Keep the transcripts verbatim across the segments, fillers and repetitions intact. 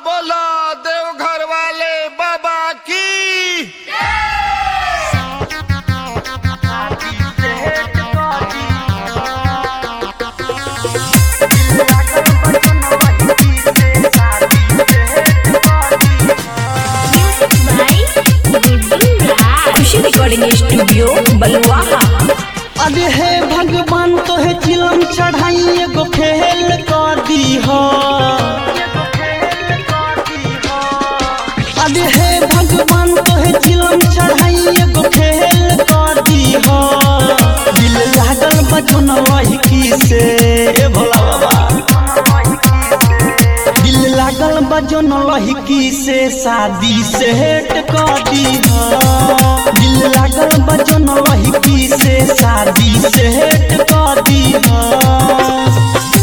बोला देवघर वाले बाबा की। Khushi recording studio Baluaha. अरे हे भगवान तो है चिलम चढ़ाई एगो खेल कर दी हो। अरे हे भगवान तो है चिलम चढ़ाई एगो खेल कर दी हो। दिल लागल बचन वही की से ए भोला बाबा, दिल लागल बचन वही की से शादी से हेट कर दी हो। दिल लागल बचन वही की से शादी से हेट कर दी हो।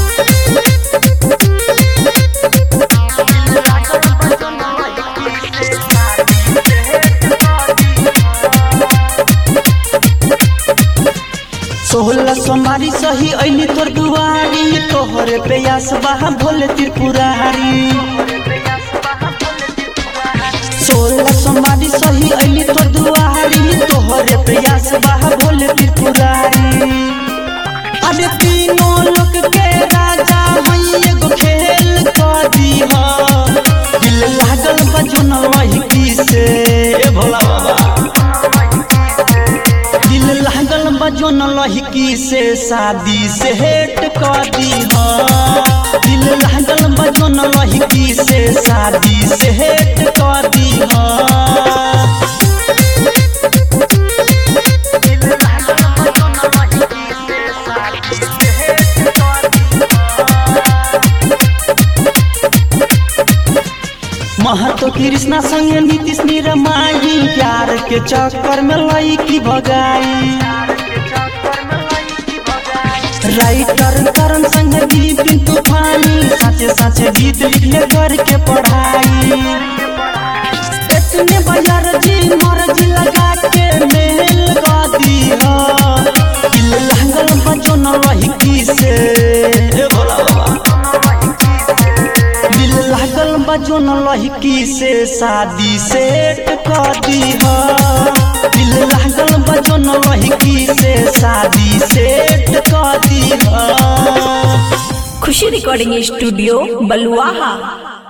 सोहला सोमारी सही ऐली तोर दुआरी, तोहरे प्रयास बहा भोले त्रिपुरारी। सोहला सोमारी सही ऐली तोर दुआरी, तोहरे प्रयास बहा भोले त्रिपुरारी। अरे तीनों लोक के राजा हई एगो खेल कर दी हो। दिल लागल बजन वही की से ए भोला बाबा, दिल लागल बजन लहकी से शादी से हेट कर दी हो। दिल लागल बजन लहकी से शादी से हेट कर दी हो। महतो कृष्णा संगे नीतीश निरमाई, प्यार के चक्कर में लईकी भगाई। राइटर करण संगे बिपिन तूफानी, साचे साचे गीत लिखले करके पढ़ाई। इतने बाजार जी मर्जी लगा के मेल कर दी हो। दिल लागल बचन लहकी से ए भोला बाबा, दिल लागल बचन लहकी से शादी से हेट कर दी हो। दिल लागल बचन लहकी से शादी से हेट कर दी हो। खुशी रिकॉर्डिंग स्टूडियो बलुआहा।